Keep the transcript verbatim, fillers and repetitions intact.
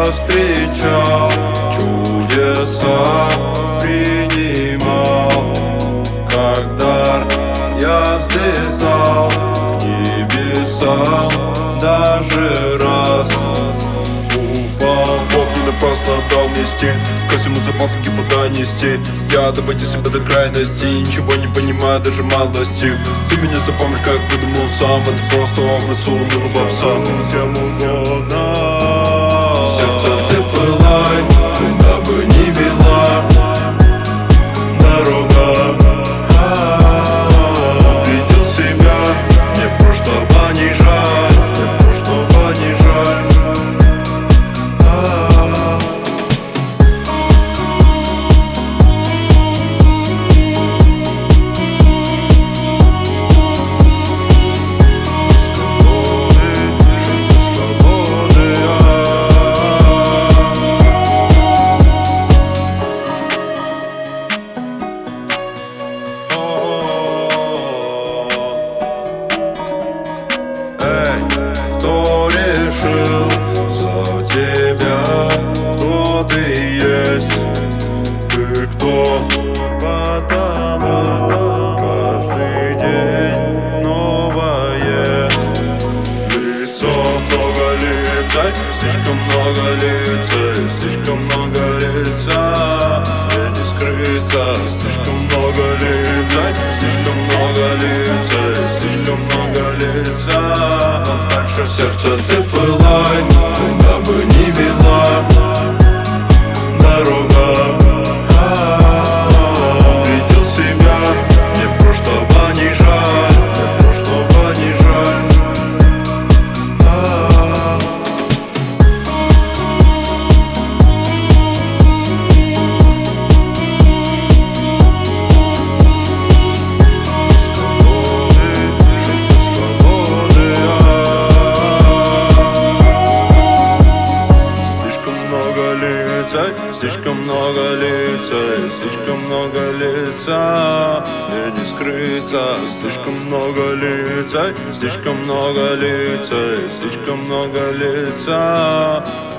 я встречал чудеса, принимал, когда я взлетал к небесам, даже раз упал. Бог не просто дал мне стиль, ко всему заботки буду нести. Я доводил себя до крайности, ничего не понимаю, даже малости. Ты меня запомнишь, как придумал сам, это просто образ умного попса. Кем угодно сердце ты пылай, куда бы ни вела дорога. Видел себя, мне прошлого не жаль, мне прошлого не жаль. Кто решил за тебя, кто ты есть, ты кто? Потому каждый день новое лицо, много лица, слишком много лица, слишком много лица, мне не скрыться, слишком много лица, слишком много лица, слишком много лица. Дальше сердце ты пылай, куда бы ни вела дорога. Видел себя, мне прошлого не жаль, мне прошлого не жаль. Слишком много лица, слишком много лица, мне не скрыться. Слишком много лица, слишком много лица, слишком много лица.